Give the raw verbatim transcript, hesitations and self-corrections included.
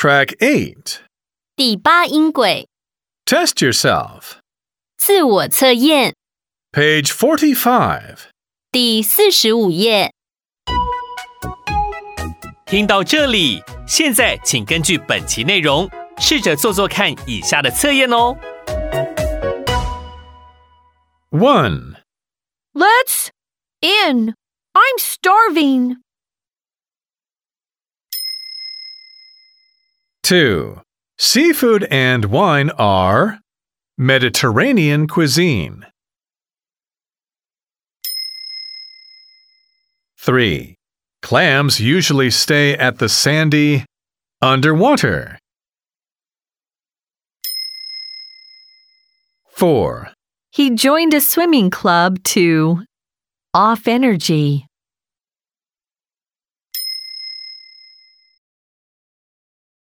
Track eight. 第八音轨 Test yourself. 自我测验 Page forty-five. 第四十五页。 听到这里，现在请根据本期内容，试着做做看以下的测验哦。 one. Let's in. I'm starving. two. Seafood and wine are Mediterranean cuisine. three. Clams usually stay at the sandy underwater. four. He joined a swimming club to off energy.